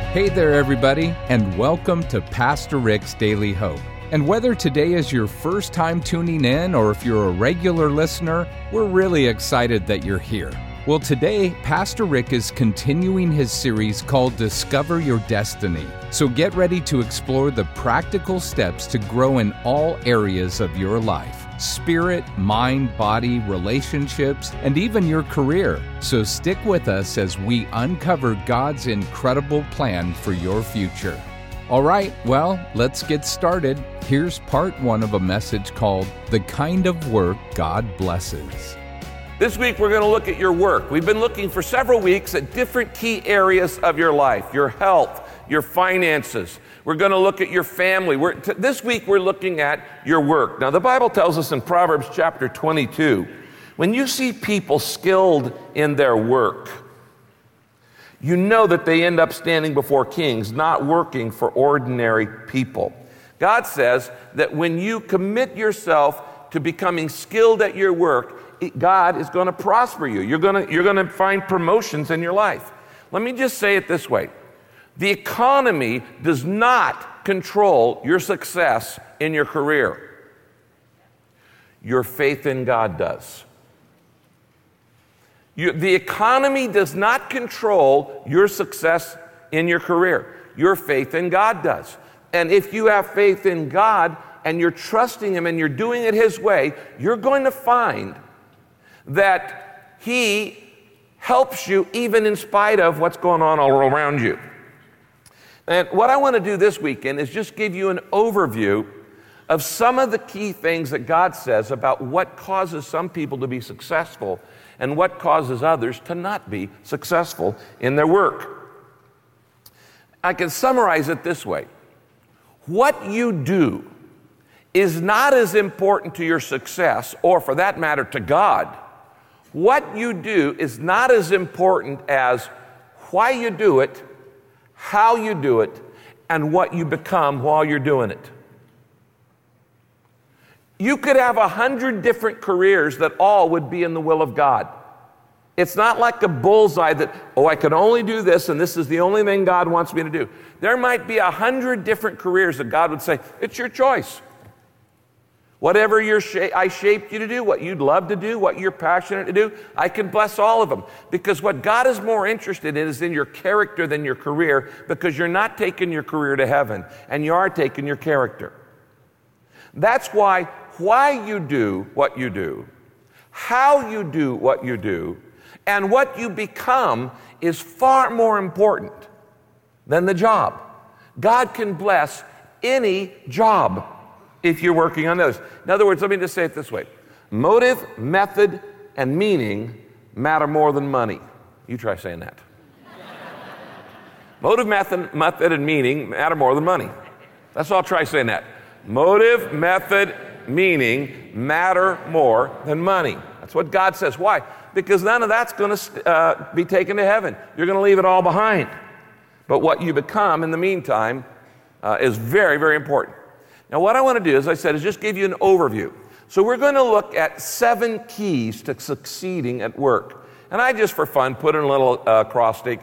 Hey there, everybody, and welcome to Pastor Rick's Daily Hope. And whether today is your first time tuning in or if you're a regular listener, we're really excited that you're here. Well, today, Pastor Rick is continuing his series called Discover Your Destiny. So get ready to explore the practical steps to grow in all areas of your life. Spirit, mind, body, relationships, and even your career. So stick with us as we uncover God's incredible plan for your future. All right, well, let's get started. Here's part one of a message called The Kind of Work God Blesses. This week we're going to look at your work. We've been looking for several weeks at different key areas of your life, your health, your finances. We're going to look at your family. This week we're looking at your work. Now the Bible tells us in Proverbs chapter 22, when you see people skilled in their work, you know that they end up standing before kings, not working for ordinary people. God says that when you commit yourself to becoming skilled at your work, God is going to prosper you. You're going to find promotions in your life. Let me just say it this way. The economy does not control your success in your career. Your faith in God does. The economy does not control your success in your career. Your faith in God does. And if you have faith in God and you're trusting Him and you're doing it His way, you're going to find that He helps you even in spite of what's going on all around you. And what I want to do this weekend is just give you an overview of some of the key things that God says about what causes some people to be successful and what causes others to not be successful in their work. I can summarize it this way. What you do is not as important to your success, or for that matter, to God. What you do is not as important as why you do it, how you do it, and what you become while you're doing it. You could have 100 different careers that all would be in the will of God. It's not like a bullseye that, I can only do this and this is the only thing God wants me to do. There might be 100 different careers that God would say, it's your choice. Whatever I shaped you to do, what you'd love to do, what you're passionate to do, I can bless all of them. Because what God is more interested in is in your character than your career, because you're not taking your career to heaven, and you are taking your character. That's why you do what you do, how you do what you do, and what you become is far more important than the job. God can bless any job if you're working on those. In other words, let me just say it this way. Motive, method, and meaning matter more than money. You try saying that. Motive, method, and meaning matter more than money. That's all. Try saying that. Motive, method, meaning matter more than money. That's what God says. Why? Because none of that's going to be taken to heaven. You're going to leave it all behind. But what you become in the meantime is very, very important. Now, what I want to do, as I said, is just give you an overview. So we're going to look at 7 keys to succeeding at work. And I just, for fun, put in a little acrostic,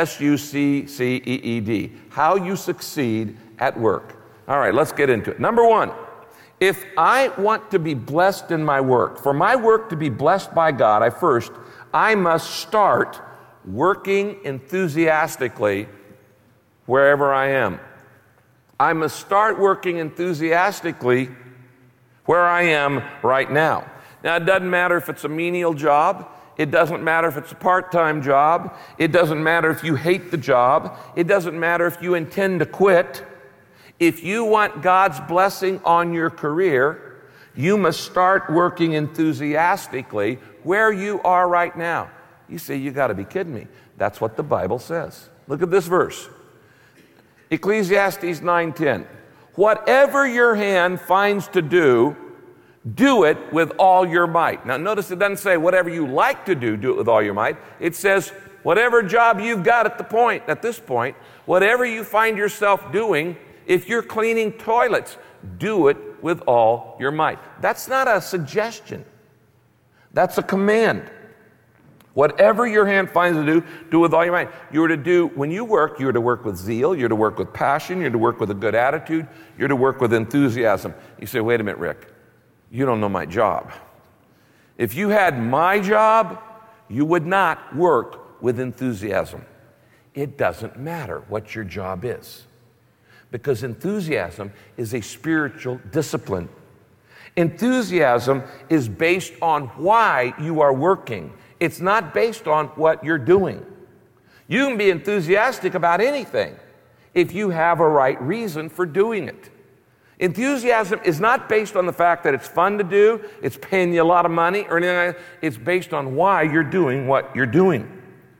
SUCCEED, how you succeed at work. All right, let's get into it. Number 1, if I want to be blessed in my work, for my work to be blessed by God, I must start working enthusiastically wherever I am. I must start working enthusiastically where I am right now. Now, it doesn't matter if it's a menial job. It doesn't matter if it's a part-time job. It doesn't matter if you hate the job. It doesn't matter if you intend to quit. If you want God's blessing on your career, you must start working enthusiastically where you are right now. You say, you got to be kidding me. That's what the Bible says. Look at this verse. Ecclesiastes 9:10. Whatever your hand finds to do, do it with all your might. Now notice it doesn't say whatever you like to do, do it with all your might. It says whatever job you've got at this point, whatever you find yourself doing, if you're cleaning toilets, do it with all your might. That's not a suggestion. That's a command. Whatever your hand finds to do, do with all your might. You are to do, when you work, you're to work with zeal, you're to work with passion, you're to work with a good attitude, you're to work with enthusiasm. You say, wait a minute, Rick, you don't know my job. If you had my job, you would not work with enthusiasm. It doesn't matter what your job is, because enthusiasm is a spiritual discipline. Enthusiasm is based on why you are working. It's not based on what you're doing. You can be enthusiastic about anything if you have a right reason for doing it. Enthusiasm is not based on the fact that it's fun to do, it's paying you a lot of money, or anything like that. It's based on why you're doing what you're doing.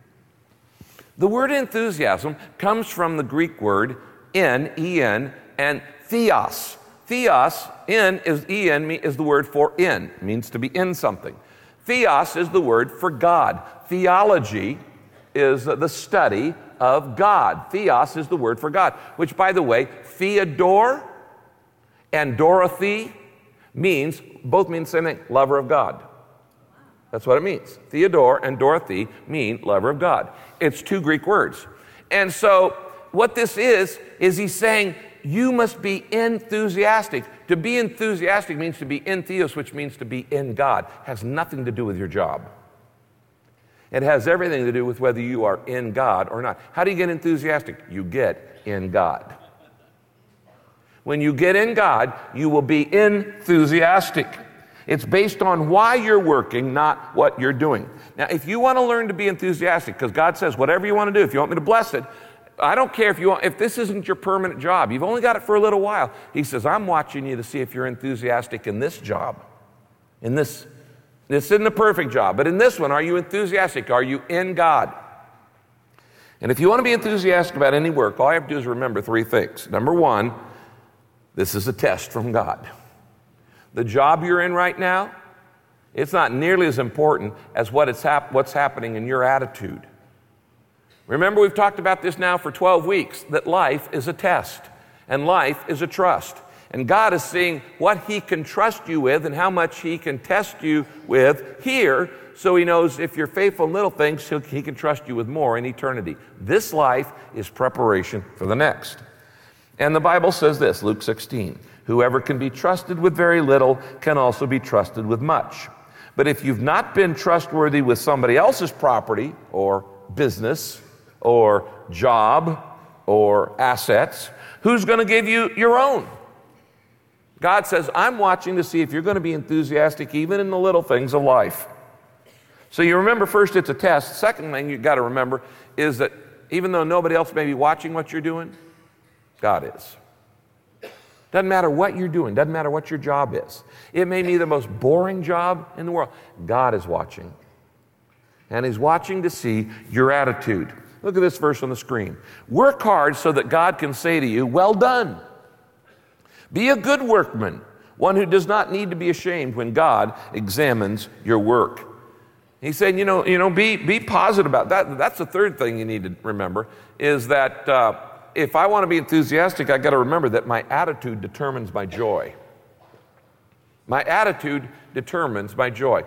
The word enthusiasm comes from the Greek word en, and theos. Theos, is the word for in, it means to be in something. Theos is the word for God. Theology is the study of God. Theos is the word for God, which, by the way, Theodore and Dorothy both mean the same thing, lover of God. That's what it means. Theodore and Dorothy mean lover of God. It's two Greek words. And so what this is he's saying you must be enthusiastic. To be enthusiastic means to be in theos, which means to be in God. It has nothing to do with your job. It has everything to do with whether you are in God or not. How do you get enthusiastic? You get in God. When you get in God, you will be enthusiastic. It's based on why you're working, not what you're doing. Now, if you want to learn to be enthusiastic, because God says, whatever you want to do, if you want me to bless it, I don't care if this isn't your permanent job. You've only got it for a little while. He says, I'm watching you to see if you're enthusiastic in this job. This isn't a perfect job, but in this one, are you enthusiastic? Are you in God? And if you want to be enthusiastic about any work, all you have to do is remember three things. Number one, this is a test from God. The job you're in right now, it's not nearly as important as what's happening in your attitude. Remember, we've talked about this now for 12 weeks, that life is a test and life is a trust. And God is seeing what He can trust you with and how much He can test you with here, so He knows if you're faithful in little things, He can trust you with more in eternity. This life is preparation for the next. And the Bible says this, Luke 16, whoever can be trusted with very little can also be trusted with much. But if you've not been trustworthy with somebody else's property or business or job or assets, who's going to give you your own? God says, I'm watching to see if you're going to be enthusiastic even in the little things of life. So you remember, first, it's a test. Second thing you've got to remember is that even though nobody else may be watching what you're doing, God is. Doesn't matter what you're doing. Doesn't matter what your job is. It may be the most boring job in the world. God is watching. And He's watching to see your attitude. Look at this verse on the screen. Work hard so that God can say to you, well done. Be a good workman, one who does not need to be ashamed when God examines your work. He's saying, be positive about that. That's the third thing you need to remember, is that if I want to be enthusiastic, I've got to remember that my attitude determines my joy. My attitude determines my joy.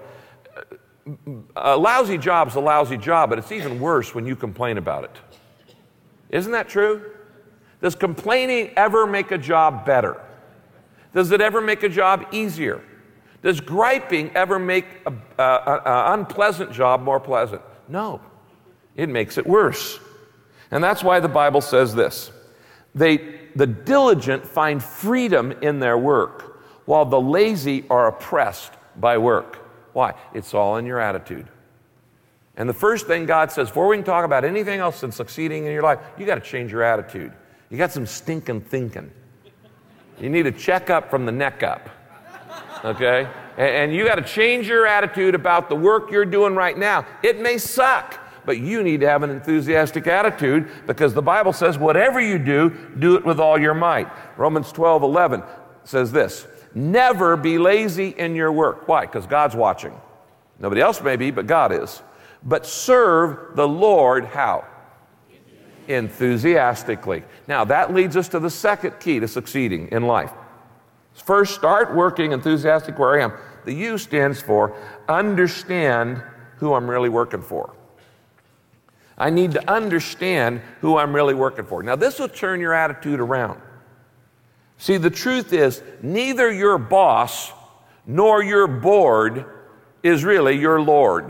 A lousy job's a lousy job, but it's even worse when you complain about it. Isn't that true? Does complaining ever make a job better? Does it ever make a job easier? Does griping ever make an unpleasant job more pleasant? No, it makes it worse. And that's why the Bible says this. The diligent find freedom in their work, while the lazy are oppressed by work. Why? It's all in your attitude. And the first thing God says, before we can talk about anything else than succeeding in your life, you got to change your attitude. You got some stinking thinking. You need to check up from the neck up. Okay? And you got to change your attitude about the work you're doing right now. It may suck, but you need to have an enthusiastic attitude, because the Bible says whatever you do, do it with all your might. Romans 12:11 says this, never be lazy in your work. Why? Because God's watching. Nobody else may be, but God is. But serve the Lord how? Enthusiastically. Now that leads us to the second key to succeeding in life. First, start working enthusiastic where I am. The U stands for understand who I'm really working for. I need to understand who I'm really working for. Now, this will turn your attitude around. See, the truth is, neither your boss nor your board is really your Lord.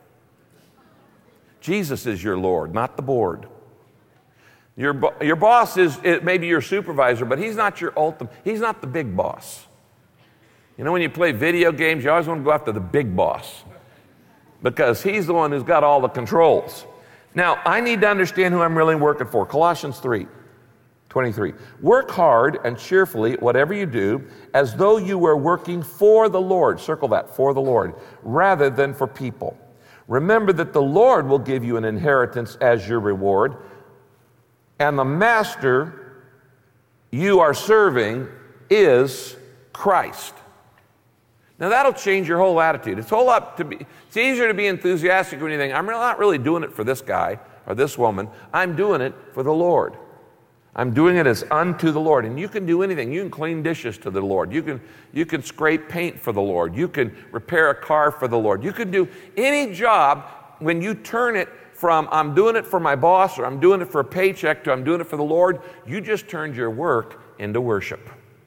Jesus is your Lord, not the board. Your boss is maybe your supervisor, but he's not your ultimate. He's not the big boss. You know, when you play video games, you always want to go after the big boss because he's the one who's got all the controls. Now, I need to understand who I'm really working for. Colossians 3:23. Work hard and cheerfully at whatever you do, as though you were working for the Lord. Circle that, for the Lord, rather than for people. Remember that the Lord will give you an inheritance as your reward, and the master you are serving is Christ. Now that'll change your whole attitude. It's easier to be enthusiastic when you think, I'm not really doing it for this guy or this woman. I'm doing it for the Lord. I'm doing it as unto the Lord. And you can do anything. You can clean dishes to the Lord. You can scrape paint for the Lord. You can repair a car for the Lord. You can do any job when you turn it from I'm doing it for my boss or I'm doing it for a paycheck to I'm doing it for the Lord. You just turned your work into worship.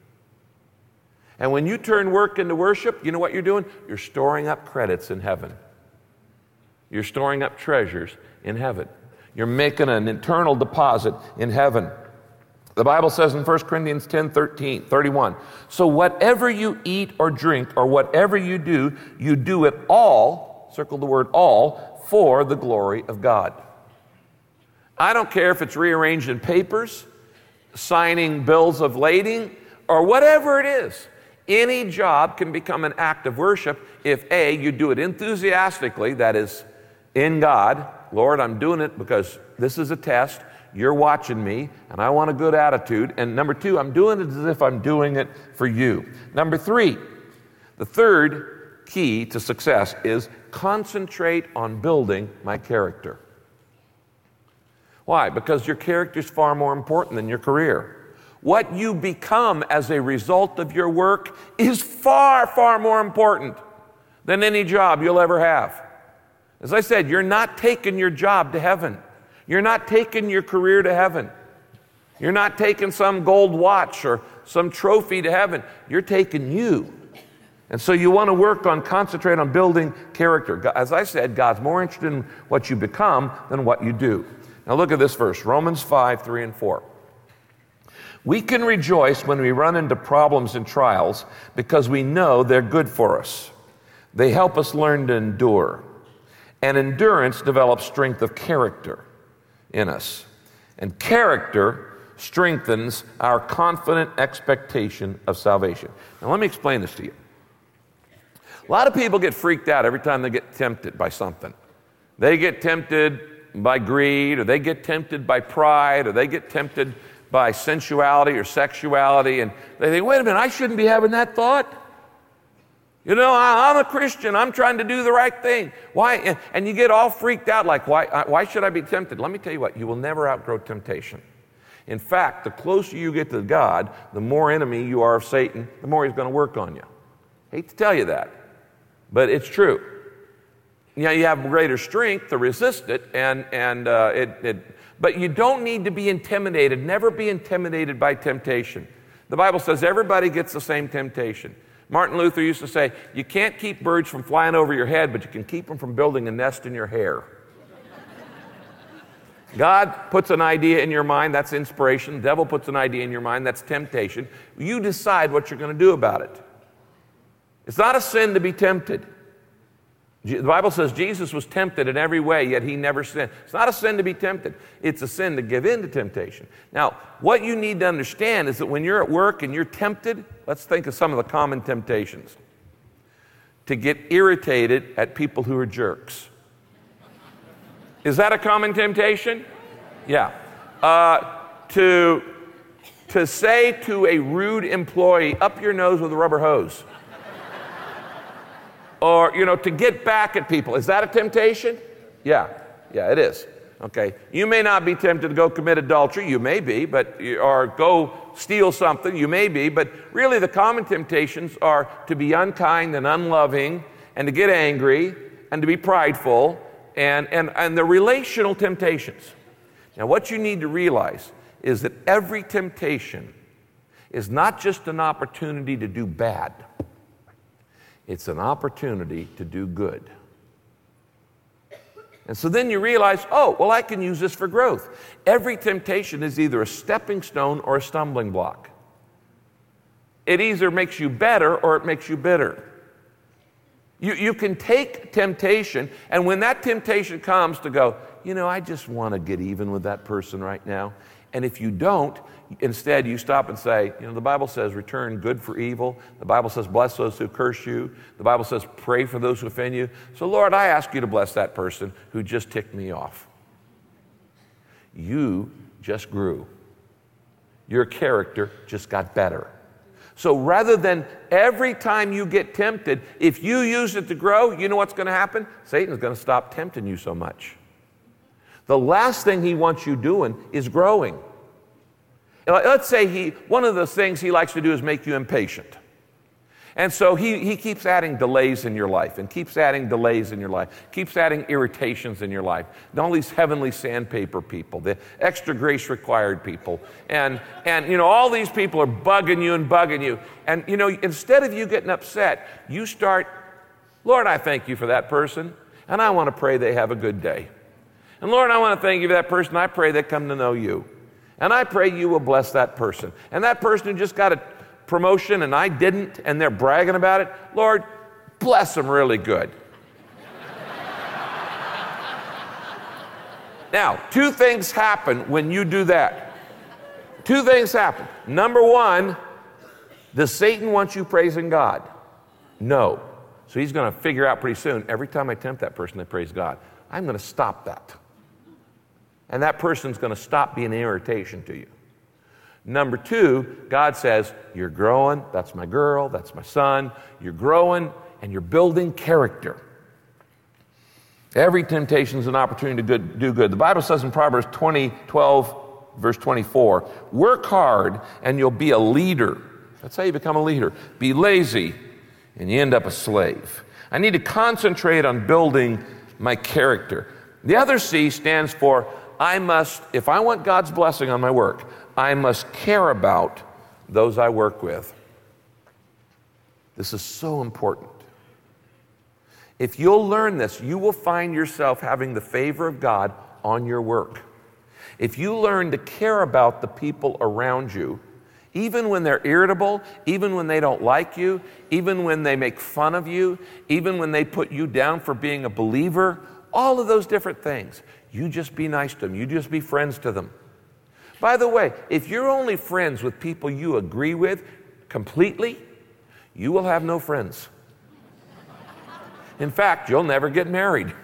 And when you turn work into worship, you know what you're doing? You're storing up credits in heaven. You're storing up treasures in heaven. You're making an internal deposit in heaven. The Bible says in 1 Corinthians 10:31, so whatever you eat or drink or whatever you do it all, circle the word all, for the glory of God. I don't care if it's rearranging papers, signing bills of lading, or whatever it is. Any job can become an act of worship if A, you do it enthusiastically, that is, in God. Lord, I'm doing it because this is a test. You're watching me, and I want a good attitude. And number two, I'm doing it as if I'm doing it for you. Number three, the third key to success is concentrate on building my character. Why? Because your character is far more important than your career. What you become as a result of your work is far, far more important than any job you'll ever have. As I said, you're not taking your job to heaven. You're not taking your career to heaven. You're not taking some gold watch or some trophy to heaven. You're taking you. And so you want to work on, concentrate on building character. As I said, God's more interested in what you become than what you do. Now look at this verse, Romans 5:3-4. We can rejoice when we run into problems and trials because we know they're good for us. They help us learn to endure. And endurance develops strength of character in us. And character strengthens our confident expectation of salvation. Now let me explain this to you. A lot of people get freaked out every time they get tempted by something. They get tempted by greed, or they get tempted by pride, or they get tempted by sensuality or sexuality, and they think, wait a minute, I shouldn't be having that thought. You know, I'm a Christian. I'm trying to do the right thing. Why? And you get all freaked out like, why should I be tempted? Let me tell you what, you will never outgrow temptation. In fact, the closer you get to God, the more enemy you are of Satan, the more he's going to work on you. Hate to tell you that, but it's true. You know, you have greater strength to resist it, but you don't need to be intimidated. Never be intimidated by temptation. The Bible says everybody gets the same temptation. Martin Luther used to say, you can't keep birds from flying over your head, but you can keep them from building a nest in your hair. God puts an idea in your mind, that's inspiration. The devil puts an idea in your mind, that's temptation. You decide what you're going to do about it. It's not a sin to be tempted. The Bible says Jesus was tempted in every way, yet he never sinned. It's not a sin to be tempted. It's a sin to give in to temptation. Now, what you need to understand is that when you're at work and you're tempted, let's think of some of the common temptations. To get irritated at people who are jerks. Is that a common temptation? Yeah. To say to a rude employee, up your nose with a rubber hose. Or, you know, to get back at people. Is that a temptation? Yeah, it is. Okay. You may not be tempted to go commit adultery. You may be, or go steal something. You may be. But really the common temptations are to be unkind and unloving and to get angry and to be prideful and the relational temptations. Now, what you need to realize is that every temptation is not just an opportunity to do bad. It's an opportunity to do good. And so then you realize, oh, well, I can use this for growth. Every temptation is either a stepping stone or a stumbling block. It either makes you better or it makes you bitter. You can take temptation, and when that temptation comes to go, I just want to get even with that person right now. And if you don't, instead you stop and say, the Bible says return good for evil. The Bible says bless those who curse you. The Bible says pray for those who offend you. So Lord, I ask you to bless that person who just ticked me off. You just grew. Your character just got better. So rather than every time you get tempted, if you use it to grow, you know what's going to happen? Satan's going to stop tempting you so much. The last thing he wants you doing is growing. Let's say one of the things he likes to do is make you impatient. And so he keeps adding delays in your life and keeps adding delays in your life, keeps adding irritations in your life. And all these heavenly sandpaper people, the extra grace required people. And all these people are bugging you. And, instead of you getting upset, you start, Lord, I thank you for that person. And I want to pray they have a good day. And Lord, I want to thank you for that person. I pray they come to know you. And I pray you will bless that person. And that person who just got a promotion and I didn't, and they're bragging about it, Lord, bless them really good. Now, two things happen when you do that. Two things happen. Number one, does Satan want you praising God? No. So he's going to figure out pretty soon, every time I tempt that person to praise God, I'm going to stop that. And that person's going to stop being an irritation to you. Number two, God says, you're growing, that's my girl, that's my son, you're growing and you're building character. Every temptation is an opportunity to do good. The Bible says in Proverbs 12, verse 24, work hard and you'll be a leader. That's how you become a leader. Be lazy and you end up a slave. I need to concentrate on building my character. The other C stands for if I want God's blessing on my work, I must care about those I work with. This is so important. If you'll learn this, you will find yourself having the favor of God on your work. If you learn to care about the people around you, even when they're irritable, even when they don't like you, even when they make fun of you, even when they put you down for being a believer, all of those different things, you just be nice to them. You just be friends to them. By the way, if you're only friends with people you agree with completely, you will have no friends. In fact, you'll never get married.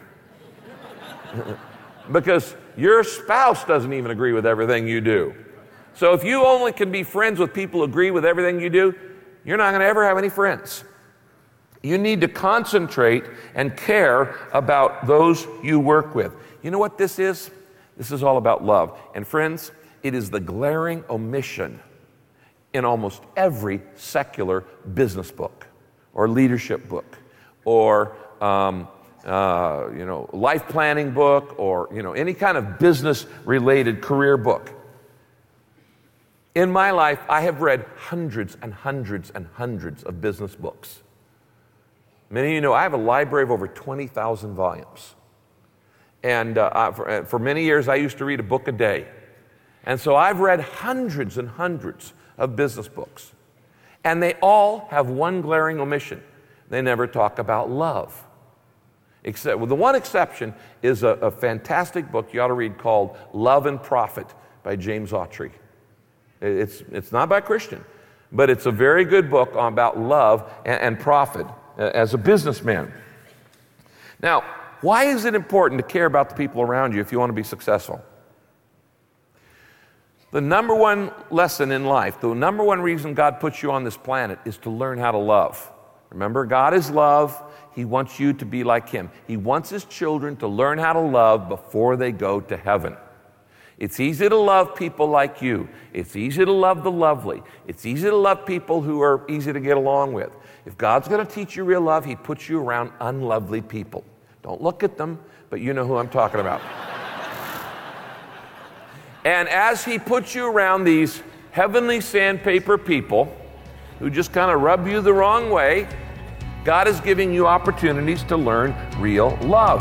Because your spouse doesn't even agree with everything you do. So if you only can be friends with people who agree with everything you do, you're not going to ever have any friends. You need to concentrate and care about those you work with. You know what this is? This is all about love. And friends, it is the glaring omission in almost every secular business book or leadership book or life planning book or any kind of business-related career book. In my life, I have read hundreds and hundreds and hundreds of business books. Many of you know I have a library of over 20,000 volumes. And for many years, I used to read a book a day. And so I've read hundreds and hundreds of business books. And they all have one glaring omission. They never talk about love. The one exception is a fantastic book you ought to read called Love and Profit by James Autry. It's not by a Christian, but it's a very good book about love and profit as a businessman. Now, why is it important to care about the people around you if you want to be successful? The number one lesson in life, the number one reason God puts you on this planet is to learn how to love. Remember, God is love. He wants you to be like Him. He wants His children to learn how to love before they go to heaven. It's easy to love people like you. It's easy to love the lovely. It's easy to love people who are easy to get along with. If God's going to teach you real love, He puts you around unlovely people Don't look at them, but you know who I'm talking about. And as he puts you around these heavenly sandpaper people who just kind of rub you the wrong way, God is giving you opportunities to learn real love.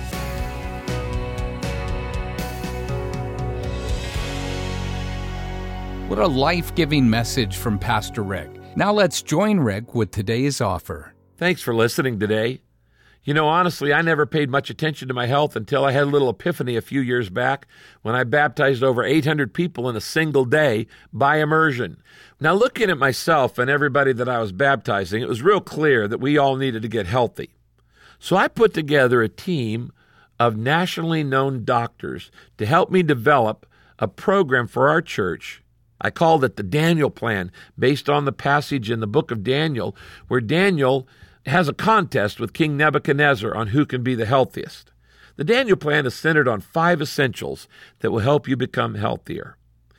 What a life-giving message from Pastor Rick. Now let's join Rick with today's offer. Thanks for listening today. You know, honestly, I never paid much attention to my health until I had a little epiphany a few years back when I baptized over 800 people in a single day by immersion. Now, looking at myself and everybody that I was baptizing, it was real clear that we all needed to get healthy. So I put together a team of nationally known doctors to help me develop a program for our church. I called it the Daniel Plan, based on the passage in the book of Daniel, where Daniel has a contest with King Nebuchadnezzar on who can be the healthiest. The Daniel Plan is centered on 5 essentials that will help you become healthier: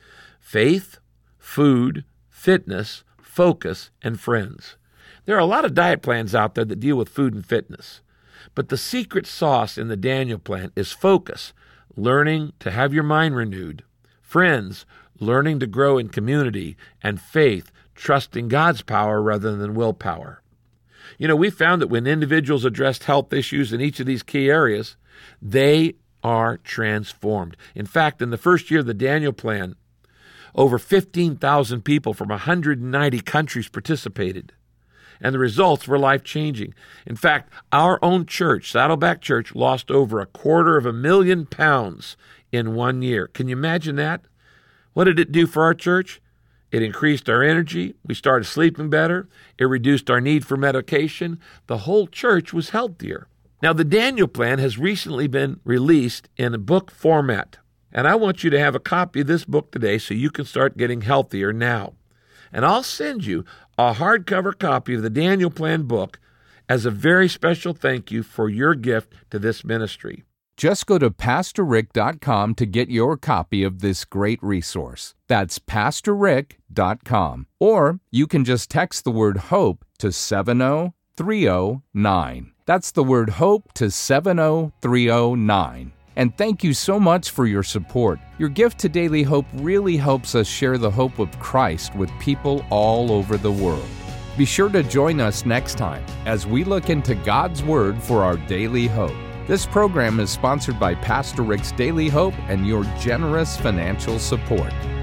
faith, food, fitness, focus, and friends. There are a lot of diet plans out there that deal with food and fitness, but the secret sauce in the Daniel Plan is focus, learning to have your mind renewed; friends, learning to grow in community; and faith, trusting God's power rather than willpower. You know, we found that when individuals addressed health issues in each of these key areas, they are transformed. In fact, in the first year of the Daniel Plan, over 15,000 people from 190 countries participated, and the results were life-changing. In fact, our own church, Saddleback Church, lost over 250,000 pounds in 1 year. Can you imagine that? What did it do for our church? It increased our energy. We started sleeping better. It reduced our need for medication. The whole church was healthier. Now, the Daniel Plan has recently been released in a book format, and I want you to have a copy of this book today so you can start getting healthier now. And I'll send you a hardcover copy of the Daniel Plan book as a very special thank you for your gift to this ministry. Just go to PastorRick.com to get your copy of this great resource. That's PastorRick.com. Or you can just text the word HOPE to 70309. That's the word HOPE to 70309. And thank you so much for your support. Your gift to Daily Hope really helps us share the hope of Christ with people all over the world. Be sure to join us next time as we look into God's Word for our daily hope. This program is sponsored by Pastor Rick's Daily Hope and your generous financial support.